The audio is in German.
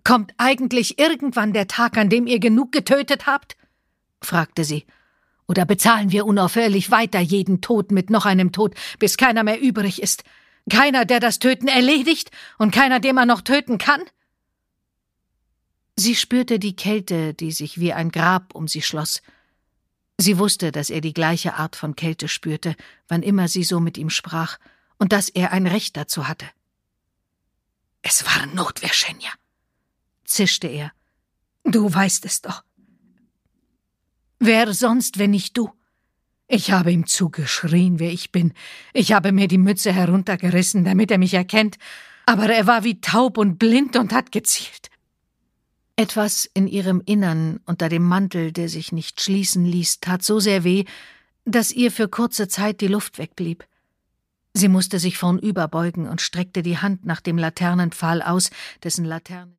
»Kommt eigentlich irgendwann der Tag, an dem ihr genug getötet habt?« fragte sie. »Oder bezahlen wir unaufhörlich weiter jeden Tod mit noch einem Tod, bis keiner mehr übrig ist? Keiner, der das Töten erledigt und keiner, den man noch töten kann?« Sie spürte die Kälte, die sich wie ein Grab um sie schloss. Sie wusste, dass er die gleiche Art von Kälte spürte, wann immer sie so mit ihm sprach, und dass er ein Recht dazu hatte. »Es war Notwehr, Schenja«, zischte er. »Du weißt es doch.« »Wer sonst, wenn nicht du? Ich habe ihm zugeschrien, wer ich bin. Ich habe mir die Mütze heruntergerissen, damit er mich erkennt, aber er war wie taub und blind und hat gezielt.« Etwas in ihrem Innern unter dem Mantel, der sich nicht schließen ließ, tat so sehr weh, dass ihr für kurze Zeit die Luft wegblieb. Sie musste sich vornüber beugen und streckte die Hand nach dem Laternenpfahl aus, dessen Laterne